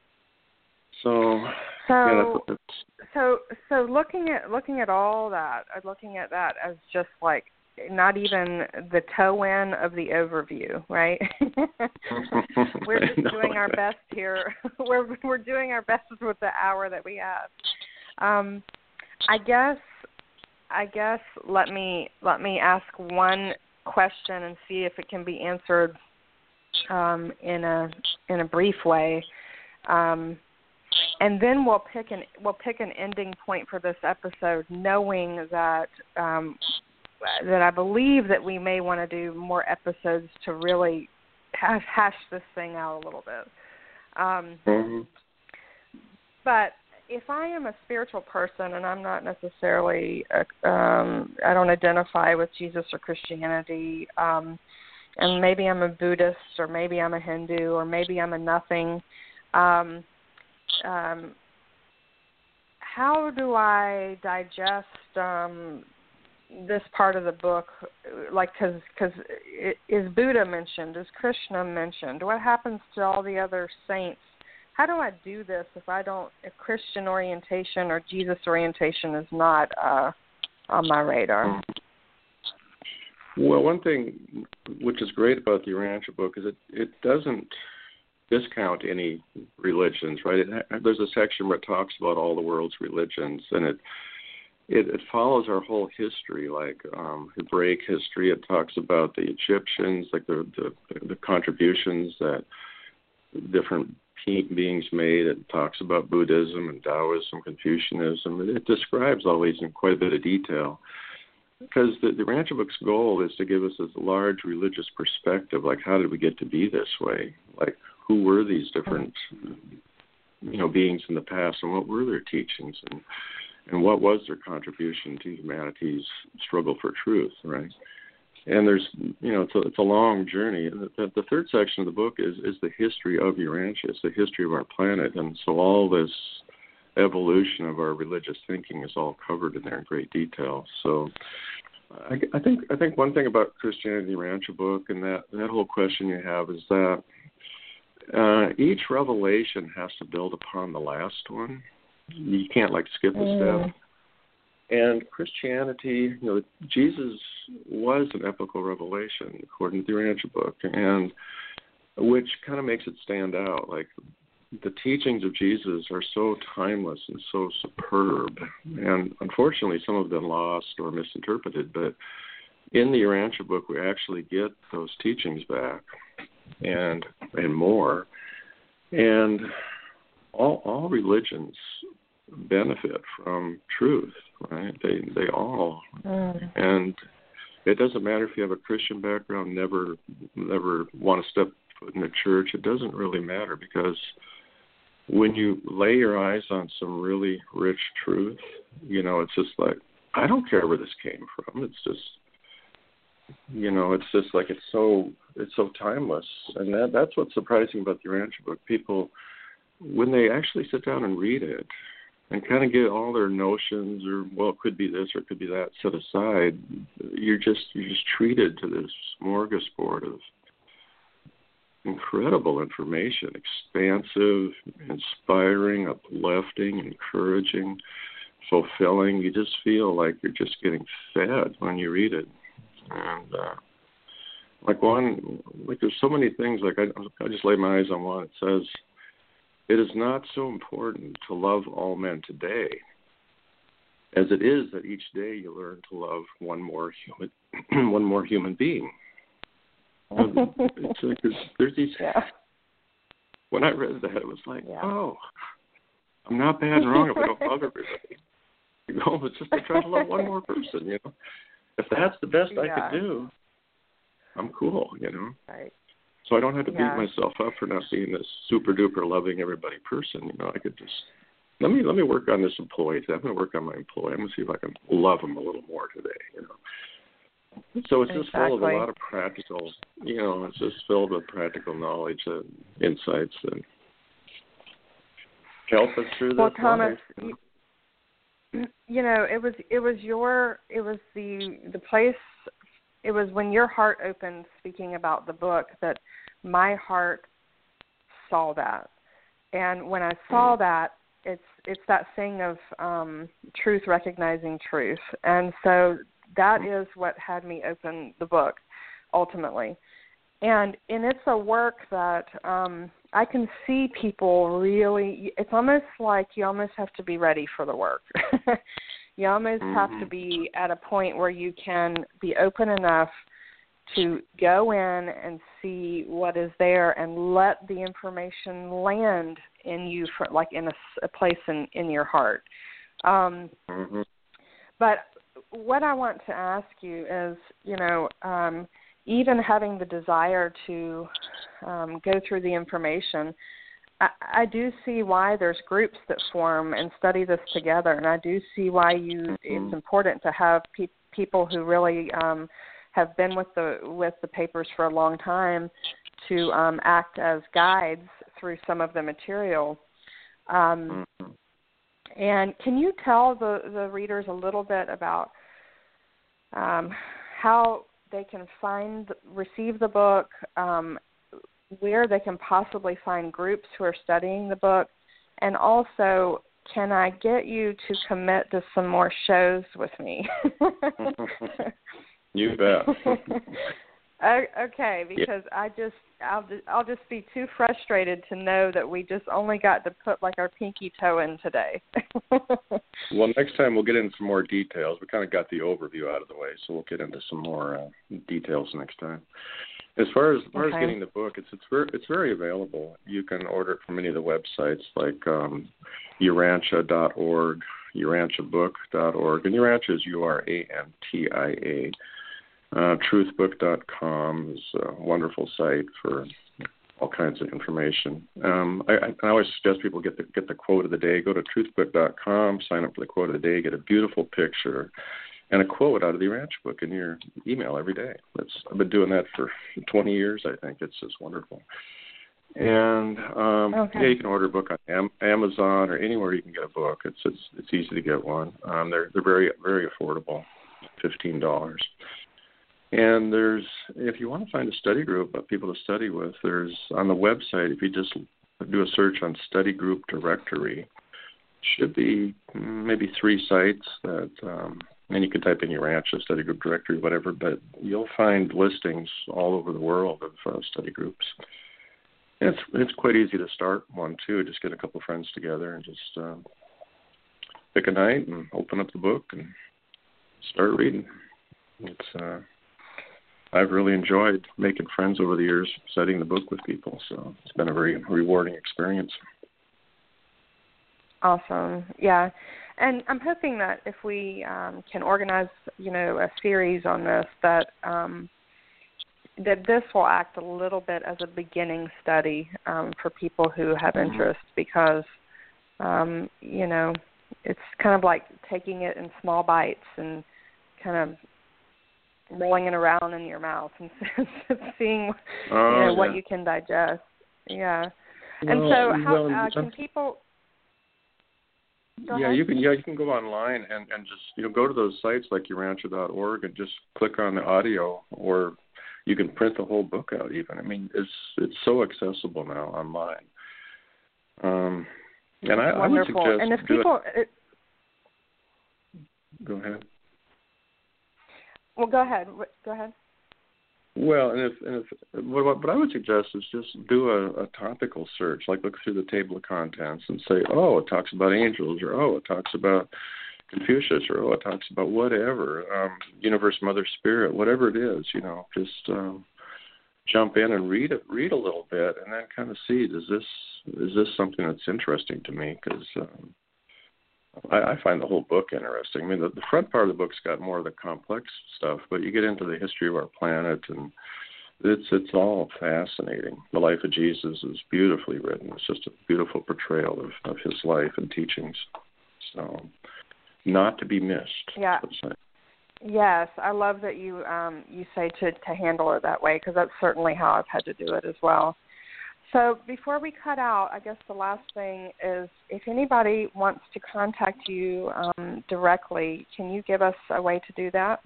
So, so, yeah, that's, that's, so, so looking at looking at all that, looking at that as just like not even the toe in of the overview, right? We're just no, doing our best here. we're we're doing our best with the hour that we have. Um, I guess I guess let me let me ask one question and see if it can be answered um, in a in a brief way, um, and then we'll pick an we'll pick an ending point for this episode, knowing that um, that I believe that we may want to do more episodes to really hash, hash this thing out a little bit. Um, mm-hmm. But if I am a spiritual person and I'm not necessarily, a, um, I don't identify with Jesus or Christianity, um, and maybe I'm a Buddhist or maybe I'm a Hindu or maybe I'm a nothing, um, um, how do I digest um, this part of the book? Like, because because is Buddha mentioned? Is Krishna mentioned? What happens to all the other saints? How do I do this if I don't, if Christian orientation or Jesus orientation is not uh, on my radar? Well, one thing which is great about the Urantia book is it, it doesn't discount any religions, right? It, there's a section where it talks about all the world's religions, and it it, it follows our whole history, like um, Hebraic history. It talks about the Egyptians, like the the, the contributions that different beings made. It talks about Buddhism and Taoism, Confucianism. It, it describes all these in quite a bit of detail. Because the, the Urantia book's goal is to give us this large religious perspective, like how did we get to be this way? Like who were these different, you know, beings in the past, and what were their teachings, and and what was their contribution to humanity's struggle for truth, right? And there's, you know, it's a, it's a long journey. And the, the third section of the book is is the history of Urantia. It's the history of our planet, and so all this evolution of our religious thinking is all covered in there in great detail. So I, I think I think one thing about Christianity, the Urantia book, and that, that whole question you have is that uh, each revelation has to build upon the last one. You can't like skip a mm. step. And Christianity, you know, Jesus was an epical revelation according to the Urantia book, and which kind of makes it stand out. Like the teachings of Jesus are so timeless and so superb, and unfortunately some have been lost or misinterpreted, but in the Urantia book we actually get those teachings back and and more. And all all religions benefit from truth, right? They they all mm. and it doesn't matter if you have a Christian background, never never want to step foot in a church, it doesn't really matter, because when you lay your eyes on some really rich truth, you know, it's just like, I don't care where this came from. It's just, you know, it's just like, it's so, it's so timeless. And that that's what's surprising about the Urantia book. People, when they actually sit down and read it and kind of get all their notions or, well, it could be this or it could be that set aside, you're just, you're just treated to this smorgasbord of incredible information, expansive, inspiring, uplifting, encouraging, fulfilling. You just feel like you're just getting fed when you read it. And uh, like one, like there's so many things, like I, I just lay my eyes on one. It says, it is not so important to love all men today as it is that each day you learn to love one more human, one more human being. It's like there's, there's these. Yeah. When I read that, it was like, yeah. oh, I'm not bad and wrong if I don't love everybody. You know, it's just I try to love one more person. You know, if that's the best yeah. I could do, I'm cool. You know, right. So I don't have to yeah. beat myself up for not being this super duper loving everybody person. You know, I could just let me let me work on this employee. I'm going to work on my employee. I'm going to see if I can love him a little more today. You know. So it's just exactly. full of a lot of practical, you know, it's just filled with practical knowledge and insights and help us through this. Well, Thomas, you, you know, it was it was your it was the the place. It was when your heart opened speaking about the book that my heart saw that, and when I saw mm. that, it's it's that thing of um, truth recognizing truth, and so. That is what had me open the book, ultimately. And and it's a work that um, I can see people really, it's almost like you almost have to be ready for the work. You almost mm-hmm. have to be at a point where you can be open enough to go in and see what is there and let the information land in you, for, like in a, a place in, in your heart. Um, mm-hmm. But what I want to ask you is, you know, um, even having the desire to um, go through the information, I, I do see why there's groups that form and study this together, and I do see why you mm-hmm. it's important to have pe- people who really um, have been with the with the papers for a long time to um, act as guides through some of the material. Um, mm-hmm. And can you tell the, the readers a little bit about um, how they can find, receive the book, um, where they can possibly find groups who are studying the book, and also, can I get you to commit to some more shows with me? You bet. Uh, okay, because yeah. I just I'll just, I'll just be too frustrated to know that we just only got to put like our pinky toe in today. Well, next time we'll get into some more details. We kind of got the overview out of the way, so we'll get into some more uh, details next time. As far as, as far okay. as getting the book, it's it's very it's very available. You can order it from any of the websites like um, Urantia dot org, Urantia book dot org, and Urantia is U R A N T I A. Uh, truth book dot com is a wonderful site for all kinds of information. Um, I, I always suggest people get the get the quote of the day. Go to truth book dot com, sign up for the quote of the day, get a beautiful picture and a quote out of the Urantia book in your email every day. That's I've been doing that for twenty years. I think it's just wonderful. And um, okay. yeah, you can order a book on Am- Amazon or anywhere you can get a book. It's it's it's easy to get one. Um, they're they're very very affordable, fifteen dollars. And there's, if you want to find a study group of people to study with, there's on the website, if you just do a search on study group directory, should be maybe three sites that, um, and you can type in Urantia study group directory, whatever, but you'll find listings all over the world of uh, study groups. And it's it's quite easy to start one too. Just get a couple of friends together and just uh, pick a night and open up the book and start reading. It's uh, I've really enjoyed making friends over the years, studying the book with people, so it's been a very rewarding experience. Awesome, yeah. And I'm hoping that if we um, can organize, you know, a series on this, that um, that this will act a little bit as a beginning study um, for people who have interest, because, um, you know, it's kind of like taking it in small bites and kind of rolling it around in your mouth and seeing oh, you know, yeah. what you can digest. Yeah. Well, and so how well, uh, can people Go yeah, ahead. you can yeah, you can go online and, and just you know go to those sites like Urantia dot org and just click on the audio, or you can print the whole book out even. I mean, it's it's so accessible now online. Um and I, I would suggest and if do people it. It, Go ahead. Well, go ahead. Go ahead. Well, and if, and if what, what I would suggest is just do a, a topical search, like look through the table of contents and say, oh, it talks about angels, or oh, it talks about Confucius, or oh, it talks about whatever, um, Universe, Mother, Spirit, whatever it is, you know, just um, jump in and read it, read a little bit, and then kind of see, does this is this something that's interesting to me? Because um, I, I find the whole book interesting. I mean, the, the front part of the book's got more of the complex stuff, but you get into the history of our planet, and it's it's all fascinating. The life of Jesus is beautifully written. It's just a beautiful portrayal of, of his life and teachings. So, not to be missed. Yeah. Yes, I love that you um, you say to, to handle it that way, because that's certainly how I've had to do it as well. So before we cut out, I guess the last thing is, if anybody wants to contact you um, directly, can you give us a way to do that?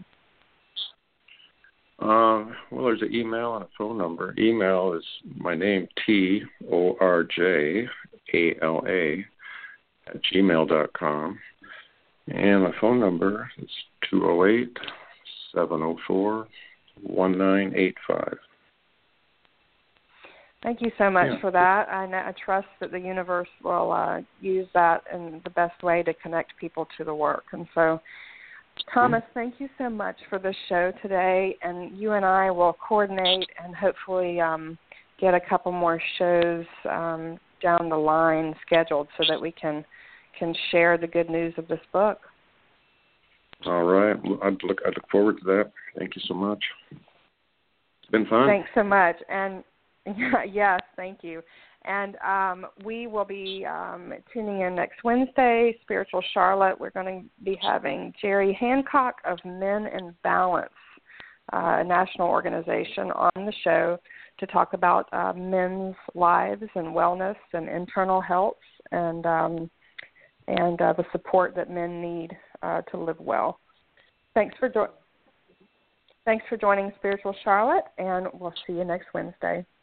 Uh, well, there's an email and a phone number. Email is my name, T O R J A L A, at gmail dot com. And my phone number is two oh eight, seven oh four, one nine eight five. Thank you so much yeah. for that. I, I trust that the universe will uh, use that in the best way to connect people to the work. And so, Thomas, mm-hmm. thank you so much for this show today. And you and I will coordinate and hopefully um, get a couple more shows um, down the line scheduled so that we can can share the good news of this book. All right. I'd look, I'd look forward to that. Thank you so much. It's been fun. Thanks so much. And yes, thank you. And um, we will be um, tuning in next Wednesday, Spiritual Charlotte. We're going to be having Jerry Hancock of Men in Balance, uh, a national organization, on the show to talk about uh, men's lives and wellness and internal health and um, and uh, the support that men need uh, to live well. Thanks for jo- Thanks for joining Spiritual Charlotte, and we'll see you next Wednesday.